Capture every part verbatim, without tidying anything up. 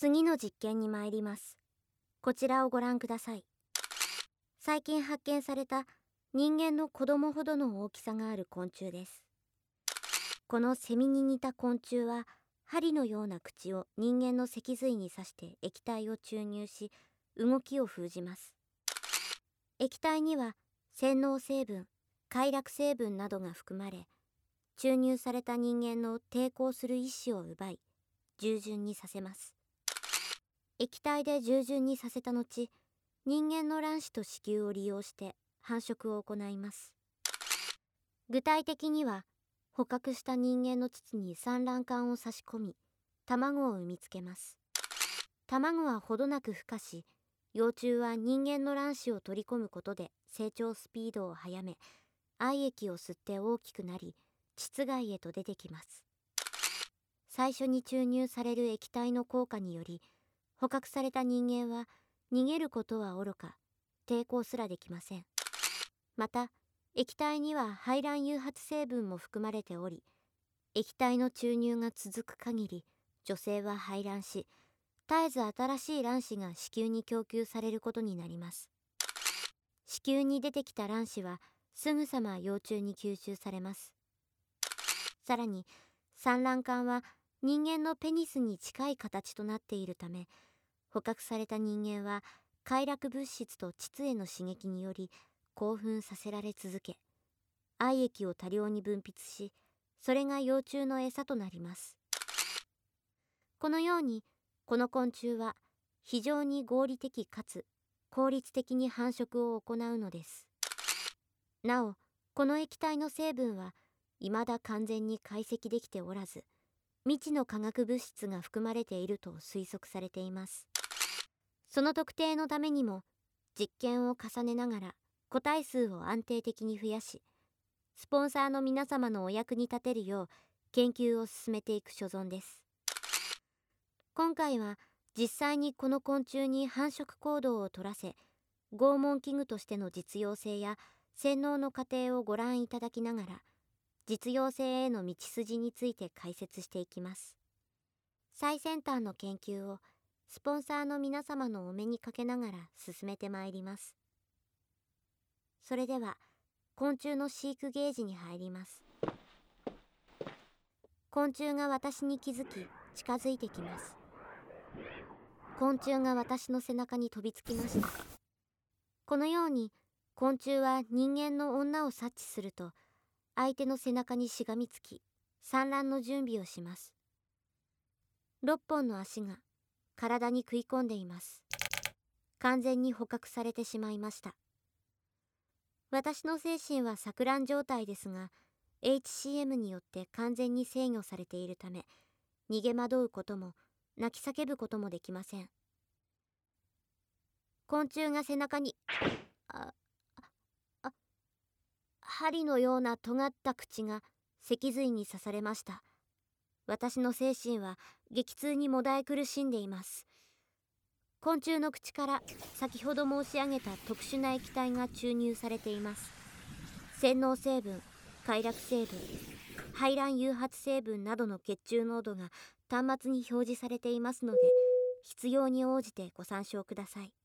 次の実験に参ります。こちらをご覧ください。最近発見された人間の子供ほどの大きさがある昆虫です。このセミに似た昆虫は、針のような口を人間の脊髄に刺して液体を注入し、動きを封じます。液体には洗脳成分、快楽成分などが含まれ、注入された人間の抵抗する意志を奪い、従順にさせます。液体で従順にさせた後、人間の卵子と子宮を利用して繁殖を行います。具体的には、捕獲した人間の膣に産卵管を差し込み、卵を産みつけます。卵はほどなく孵化し、幼虫は人間の卵子を取り込むことで成長スピードを速め、愛液を吸って大きくなり、膣外へと出てきます。最初に注入される液体の効果により、捕獲された人間は逃げることはおろか、抵抗すらできません。また、液体には排卵誘発成分も含まれており、液体の注入が続く限り、女性は排卵し、絶えず新しい卵子が子宮に供給されることになります。子宮に出てきた卵子は、すぐさま幼虫に吸収されます。さらに、産卵管は人間のペニスに近い形となっているため、捕獲された人間は快楽物質と膣への刺激により興奮させられ続け、愛液を多量に分泌し、それが幼虫の餌となります。このように、この昆虫は非常に合理的かつ効率的に繁殖を行うのです。なお、この液体の成分は未だ完全に解析できておらず、未知の化学物質が含まれていると推測されています。その特定のためにも、実験を重ねながら個体数を安定的に増やし、スポンサーの皆様のお役に立てるよう研究を進めていく所存です。今回は実際にこの昆虫に繁殖行動を取らせ、拷問器具としての実用性や洗脳の過程をご覧いただきながら、実用性への道筋について解説していきます。最先端の研究をスポンサーの皆様のお目にかけながら進めてまいります。それでは、昆虫の飼育ゲージに入ります。昆虫が私に気づき、近づいてきます。昆虫が私の背中に飛びつきました。このように、昆虫は人間の女を察知すると、相手の背中にしがみつき、産卵の準備をします。六本の足が体に食い込んでいます。完全に捕獲されてしまいました。私の精神は錯乱状態ですが、エイチシーエム によって完全に制御されているため、逃げ惑うことも泣き叫ぶこともできません。昆虫が背中に、あ、あ、針のような尖った口が脊髄に刺されました。私の精神は激痛にもだえ苦しんでいます。昆虫の口から先ほど申し上げた特殊な液体が注入されています。洗脳成分、快楽成分、排卵誘発成分などの血中濃度が端末に表示されていますので、必要に応じてご参照ください。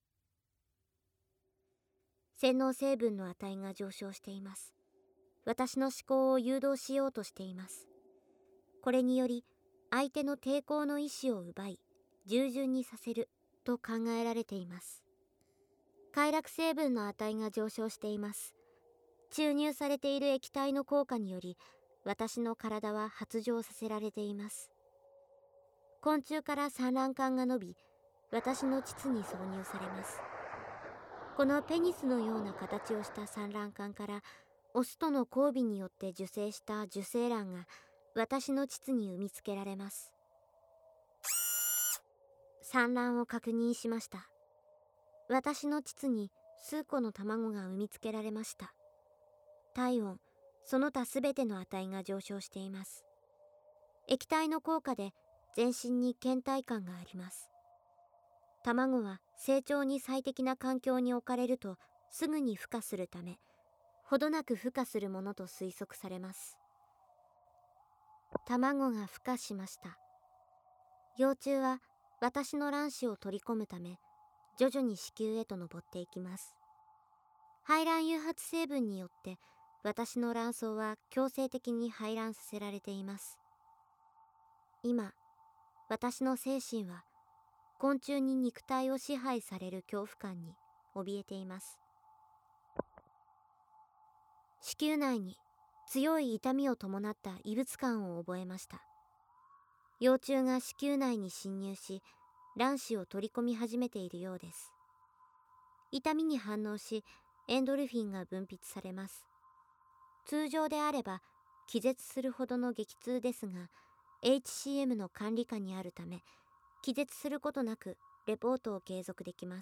洗脳成分の値が上昇しています。私の思考を誘導しようとしています。これにより、相手の抵抗の意志を奪い、従順にさせると考えられています。快楽成分の値が上昇しています。注入されている液体の効果により、私の体は発情させられています。昆虫から産卵管が伸び、私の膣に挿入されます。このペニスのような形をした産卵管から、オスとの交尾によって受精した受精卵が私の膣に産みつけられます。産卵を確認しました。私の膣に数個の卵が産みつけられました。体温、その他すべての値が上昇しています。液体の効果で全身に倦怠感があります。卵は成長に最適な環境に置かれるとすぐに孵化するため、ほどなく孵化するものと推測されます。卵が孵化しました。幼虫は私の卵子を取り込むため徐々に子宮へと上っていきます。排卵誘発成分によって私の卵巣は強制的に排卵させられています。今、私の精神は昆虫に肉体を支配される恐怖感に怯えています。子宮内に強い痛みを伴った異物感を覚えました。幼虫が子宮内に侵入し、卵子を取り込み始めているようです。痛みに反応し、エンドルフィンが分泌されます。通常であれば気絶するほどの激痛ですが、 エイチシーエム の管理下にあるため気絶することなくレポートを継続できます。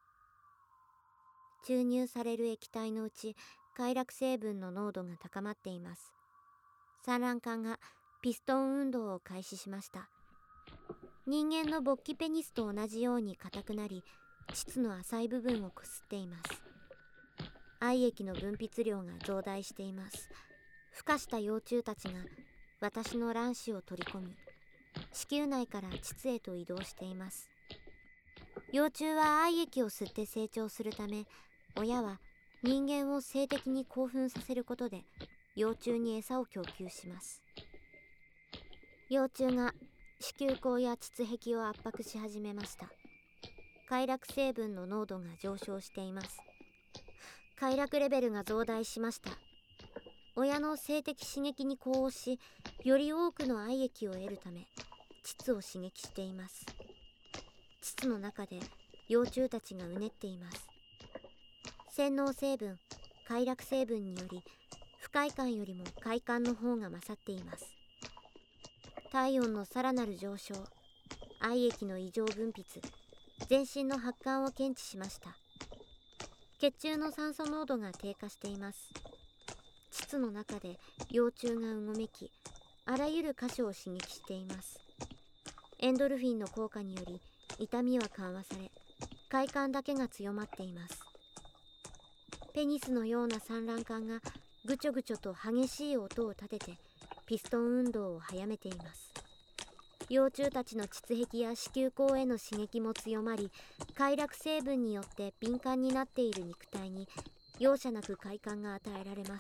注入される液体のうち快楽成分の濃度が高まっています。産卵管がピストン運動を開始しました。人間の勃起ペニスと同じように硬くなり、膣の浅い部分をこすっています。愛液の分泌量が増大しています。孵化した幼虫たちが私の卵子を取り込み、子宮内から膣へと移動しています。幼虫は愛液を吸って成長するため、親は人間を性的に興奮させることで幼虫に餌を供給します。幼虫が子宮口や膣壁を圧迫し始めました。快楽成分の濃度が上昇しています。快楽レベルが増大しました。親の性的刺激に呼応し、より多くの愛液を得るため膣を刺激しています。膣の中で幼虫たちがうねっています。洗脳成分、快楽成分により不快感よりも快感の方が勝っています。体温のさらなる上昇、愛液の異常分泌、全身の発汗を検知しました。血中の酸素濃度が低下しています。膣の中で幼虫がうごめき、あらゆる箇所を刺激しています。エンドルフィンの効果により痛みは緩和され、快感だけが強まっています。ペニスのような産卵管がぐちょぐちょと激しい音を立ててピストン運動を早めています。幼虫たちの膣壁や子宮口への刺激も強まり、快楽成分によって敏感になっている肉体に容赦なく快感が与えられます。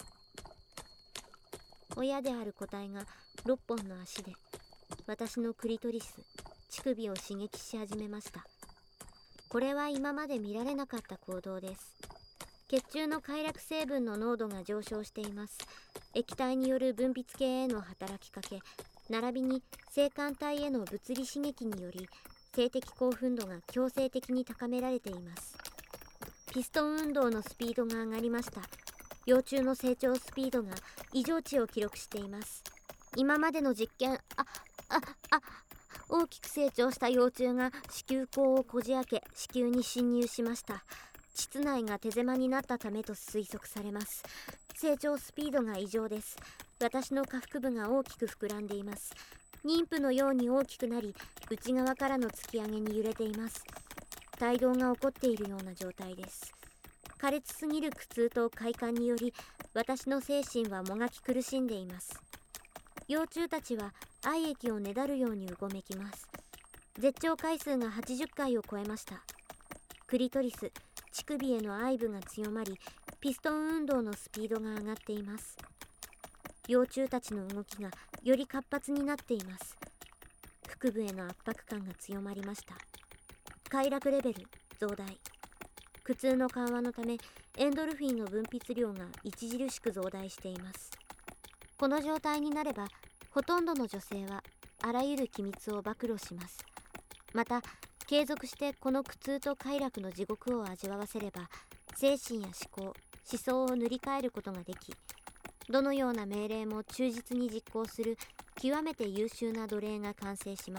親である個体がろっぽんの足で私のクリトリス、乳首を刺激し始めました。これは今まで見られなかった行動です。血中の快楽成分の濃度が上昇しています。液体による分泌系への働きかけ、並びに性感帯への物理刺激により性的興奮度が強制的に高められています。ピストン運動のスピードが上がりました。幼虫の成長スピードが異常値を記録しています。今までの実験、あ、あ、あ、大きく成長した幼虫が子宮口をこじ開け子宮に侵入しました。膣内が手狭になったためと推測されます。成長スピードが異常です。私の下腹部が大きく膨らんでいます。妊婦のように大きくなり、内側からの突き上げに揺れています。胎動が起こっているような状態です。苛烈すぎる苦痛と快感により私の精神はもがき苦しんでいます。幼虫たちは愛液をねだるようにうごめきます。絶頂回数がはちじゅっかいを超えました。クリトリス、乳首への愛部が強まり、ピストン運動のスピードが上がっています。幼虫たちの動きがより活発になっています。腹部への圧迫感が強まりました。快楽レベル増大。苦痛の緩和のためエンドルフィンの分泌量が著しく増大しています。この状態になればほとんどの女性はあらゆる機密を暴露します。また継続してこの苦痛と快楽の地獄を味わわせれば精神や思考、思想を塗り替えることができ、どのような命令も忠実に実行する極めて優秀な奴隷が完成します。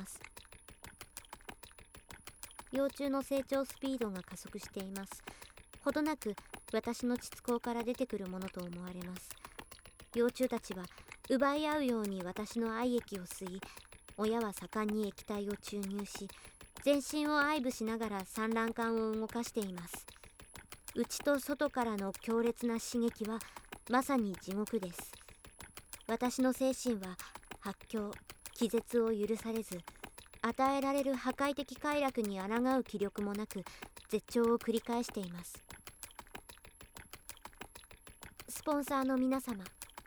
幼虫の成長スピードが加速しています。ほどなく私の膣口から出てくるものと思われます。幼虫たちは奪い合うように私の愛液を吸い、親は盛んに液体を注入し、全身を愛撫しながら産卵管を動かしています。内と外からの強烈な刺激はまさに地獄です。私の精神は発狂、気絶を許されず、 与えられる破壊的快楽に抗う気力もなく絶頂を繰り返しています。スポンサーの皆様、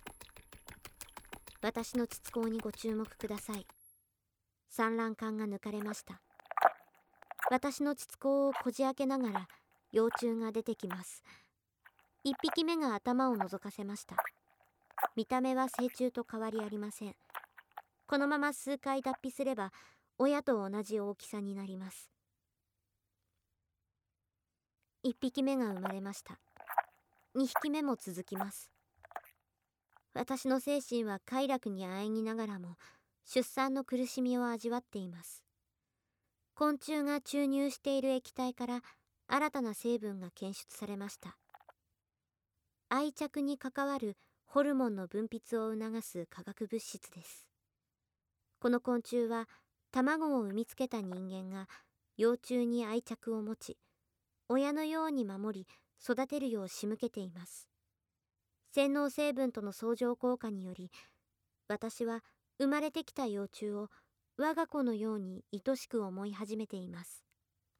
私の膣口にご注目ください。産卵管が抜かれました。私の膣口をこじ開けながら幼虫が出てきます。一匹目が頭を覗かせました。見た目は成虫と変わりありません。このまま数回脱皮すれば親と同じ大きさになります。一匹目が生まれました。二匹目も続きます。私の精神は快楽にあえぎながらも出産の苦しみを味わっています。昆虫が注入している液体から新たな成分が検出されました。愛着に関わるホルモンの分泌を促す化学物質です。この昆虫は卵を産みつけた人間が幼虫に愛着を持ち、親のように守り育てるよう仕向けています。洗脳成分との相乗効果により、私は生まれてきた幼虫を我が子のように愛しく思い始めています。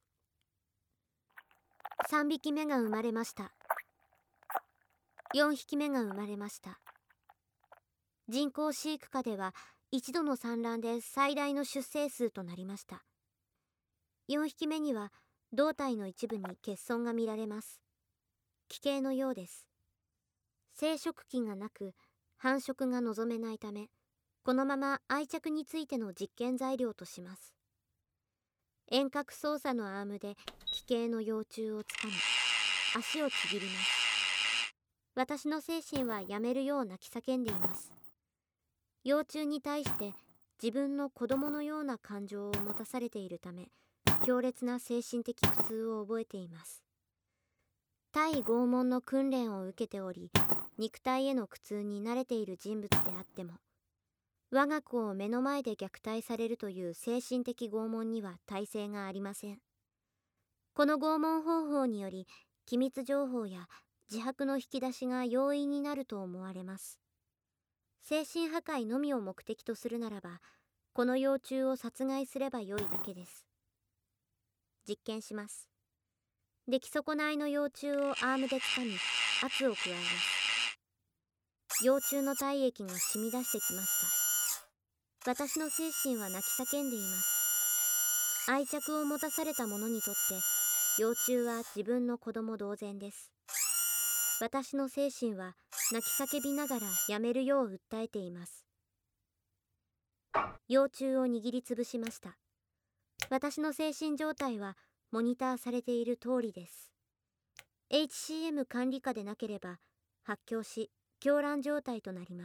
さんびきめが生まれました。よんひきめが生まれました。人工飼育下では一度の産卵で最大の出生数となりました。よんひきめには胴体の一部に欠損が見られます。奇形のようです。生殖器がなく繁殖が望めないため、このまま愛着についての実験材料とします。遠隔操作のアームで奇形の幼虫をつかみ、足をちぎります。私の精神はやめるよう泣き叫んでいます。幼虫に対して自分の子供のような感情を持たされているため、強烈な精神的苦痛を覚えています。対拷問の訓練を受けており、肉体への苦痛に慣れている人物であっても、我が子を目の前で虐待されるという精神的拷問には耐性がありません。この拷問方法により、機密情報や自白の引き出しが容易になると思われます。精神破壊のみを目的とするならば、この幼虫を殺害すればよいだけです。実験します。出来損ないの幼虫をアームでつかみ、圧を加えます。幼虫の体液が染み出してきました。私の精神は泣き叫んでいます。愛着を持たされた者にとって幼虫は自分の子供同然です。私の精神は泣き叫びながらやめるよう訴えています。幼虫を握りつぶしました。私の精神状態はモニターされている通りです。 エイチシーエム 管理下でなければ発狂し狂乱状態となります。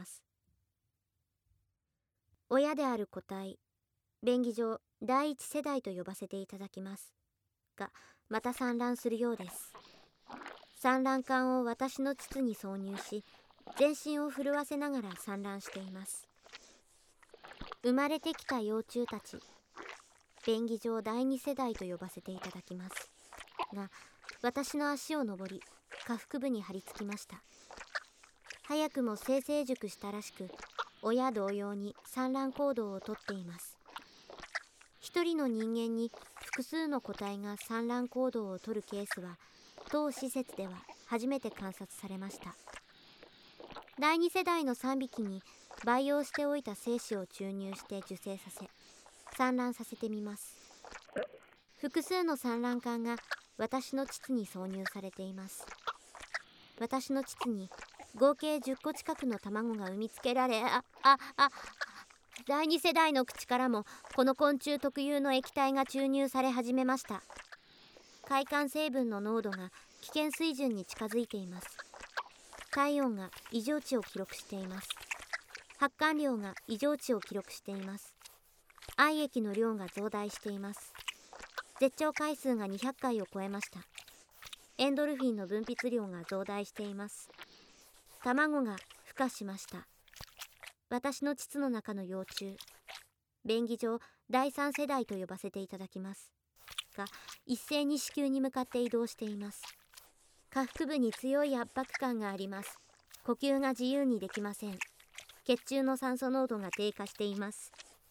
親である個体、便宜上第一世代と呼ばせていただきますが、また産卵するようです。産卵管を私の膣に挿入し、全身を震わせながら産卵しています。生まれてきた幼虫たち、便宜上第二世代と呼ばせていただきますが、私の足を登り下腹部に張り付きました。早くも性成熟したらしく、親同様に産卵行動をとっています。一人の人間に複数の個体が産卵行動をとるケースは当施設では初めて観察されました。第二世代のさんびきに培養しておいた精子を注入して受精させ、産卵させてみます。複数の産卵管が私の膣に挿入されています。私の膣に合計じゅっこ近くの卵が産みつけられ、あ、あ、あ、第二世代の口からもこの昆虫特有の液体が注入され始めました。快感成分の濃度が危険水準に近づいています。体温が異常値を記録しています。発汗量が異常値を記録しています。愛液の量が増大しています。絶頂回数がにひゃっかいを超えました。エンドルフィンの分泌量が増大しています。卵が孵化しました。私の膣の中の幼虫、便宜上第三世代と呼ばせていただきますが、一斉に子宮に向かって移動しています。下腹部に強い圧迫感があります。呼吸が自由にできません。血中の酸素濃度が低下しています。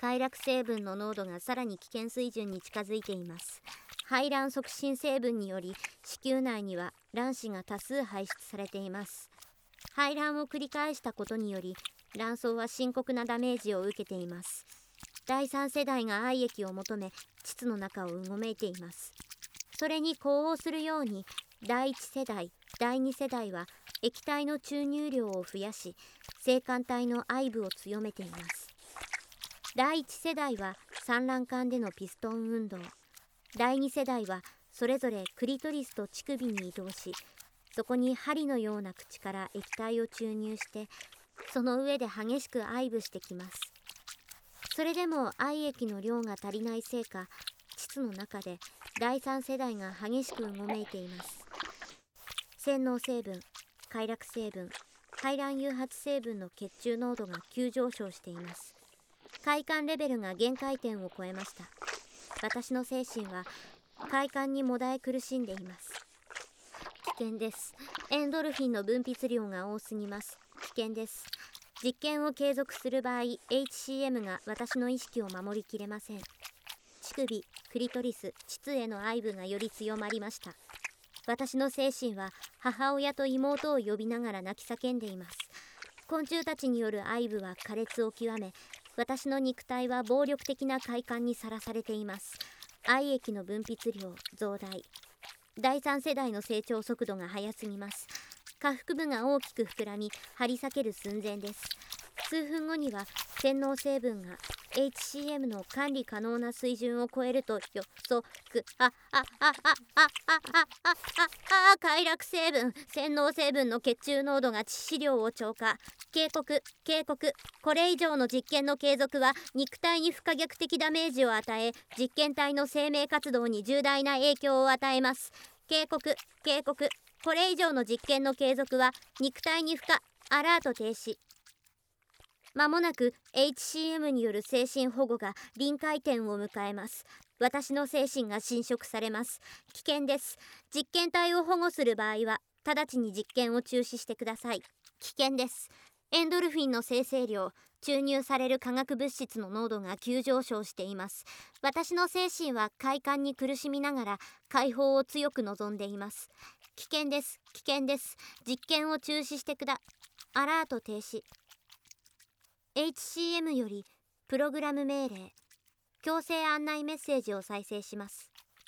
快楽成分の濃度がさらに危険水準に近づいています。排卵促進成分により子宮内には卵子が多数排出されています。排卵を繰り返したことにより卵巣は深刻なダメージを受けています。だいさん世代が愛液を求め膣の中をうごめいています。それに呼応するようにだいいち世代、だいに世代は液体の注入量を増やし性感帯の愛部を強めています。だいいち世代は産卵管でのピストン運動、だいに世代はそれぞれクリトリスと乳首に移動し、そこに針のような口から液体を注入してその上で激しく愛部してきます。それでも愛液の量が足りないせいか膣の中でだいさん世代が激しくうごめいています。洗脳成分、快楽成分、排卵誘発成分の血中濃度が急上昇しています。快感レベルが限界点を超えました。私の精神は快感にもだえ苦しんでいます。危険です。エンドルフィンの分泌量が多すぎます。危険です。実験を継続する場合 エイチシーエム が私の意識を守りきれません。乳首、クリトリス、膣への愛部がより強まりました。私の精神は母親と妹を呼びながら泣き叫んでいます。昆虫たちによる愛部は苛烈を極め、私の肉体は暴力的な快感にさらされています。愛液の分泌量増大、だいさん世代の成長速度が速すぎます。下腹部が大きく膨らみ張り裂ける寸前です。数分後には洗脳成分が エイチシーエム の管理可能な水準を超えると予測。ああああああああああ快楽成分、洗脳成分の血中濃度が致死量を超過。警告警告、これ以上の実験の継続は肉体に不可逆的ダメージを与え実験体の生命活動に重大な影響を与えます。警告警告、これ以上の実験の継続は肉体に負荷。アラート停止。まもなく エイチシーエム による精神保護が臨界点を迎えます。私の精神が侵食されます。危険です。実験体を保護する場合は直ちに実験を中止してください。危険です。エンドルフィンの生成量、注入される化学物質の濃度が急上昇しています。私の精神は快感に苦しみながら解放を強く望んでいます。危険です。危険です。実験を中止してくだ。アラート停止。エイチシーエム よりプログラム命令、強制案内メッセージを再生します。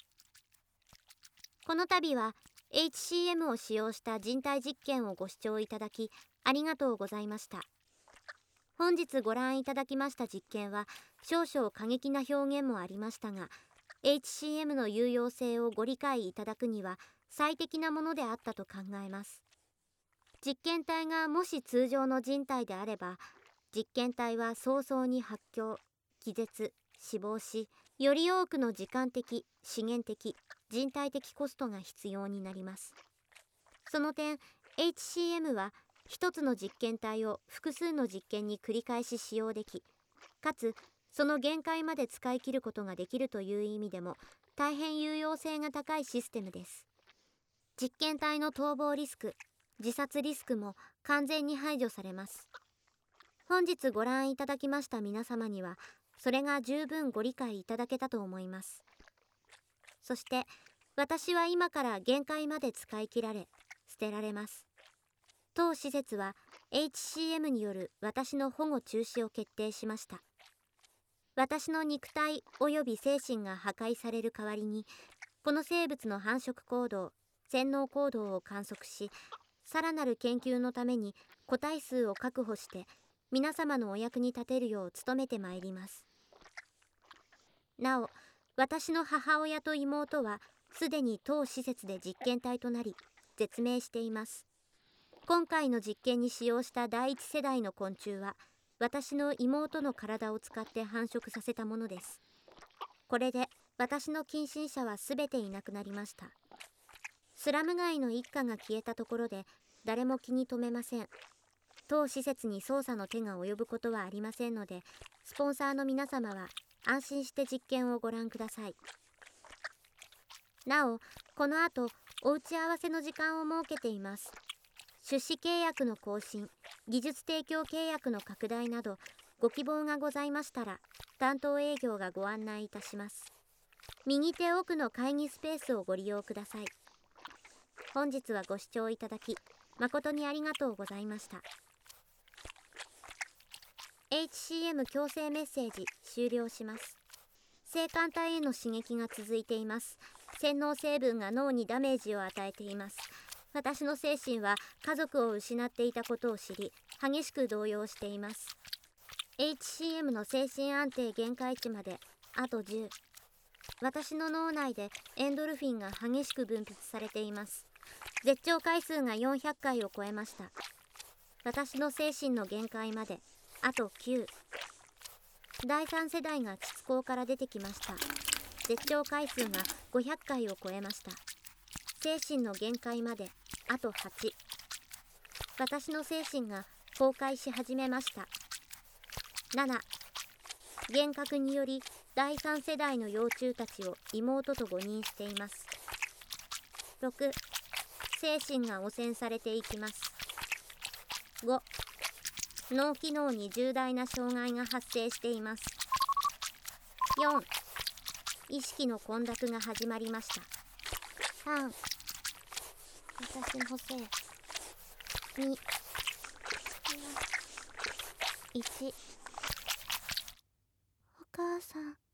この度は エイチシーエム を使用した人体実験をご視聴いただきありがとうございました。本日ご覧いただきました実験は少々過激な表現もありましたが エイチシーエム の有用性をご理解いただくには最適なものであったと考えます。実験体がもし通常の人体であれば実験体は早々に発狂、気絶、死亡し、より多くの時間的、資源的、人体的コストが必要になります。その点、エイチシーエム は一つの実験体を複数の実験に繰り返し使用でき、かつその限界まで使い切ることができるという意味でも大変有用性が高いシステムです。実験体の逃亡リスク、自殺リスクも完全に排除されます。本日ご覧いただきました皆様にはそれが十分ご理解いただけたと思います。そして私は今から限界まで使い切られ捨てられます。当施設は エイチシーエム による私の保護中止を決定しました。私の肉体及び精神が破壊される代わりにこの生物の繁殖行動、洗脳行動を観測しさらなる研究のために個体数を確保して皆様のお役に立てるよう努めてまいります。なお、私の母親と妹はすでに当施設で実験体となり絶命しています。今回の実験に使用しただいいち世代の昆虫は私の妹の体を使って繁殖させたものです。これで私の近親者はすべていなくなりました。スラム街の一家が消えたところで誰も気に留めません。当施設に捜査の手が及ぶことはありませんので、スポンサーの皆様は安心して実験をご覧ください。なお、この後、お打ち合わせの時間を設けています。出資契約の更新、技術提供契約の拡大など、 ご希望がございましたら担当営業がご案内いたします。右手奥の会議スペースをご利用ください。本日はご視聴いただき誠にありがとうございました。 エイチシーエム 強制メッセージ終了します。性感帯への刺激が続いています。洗脳成分が脳にダメージを与えています。私の精神は家族を失っていたことを知り、激しく動揺しています。 エイチシーエム の精神安定限界値まであとじゅう。私の脳内でエンドルフィンが激しく分泌されています。絶頂回数がよんひゃっかいを超えました。私の精神の限界まであときゅう。だいさん世代が膣口から出てきました。絶頂回数がごひゃっかいを超えました。精神の限界まであとはち。私の精神が崩壊し始めました。なな、幻覚によりだいさん世代の幼虫たちを妹と誤認しています。ろく、精神が汚染されていきます。ご、脳機能に重大な障害が発生しています。よん、意識の混濁が始まりました。さん、私のせい。に、いち、お母さん。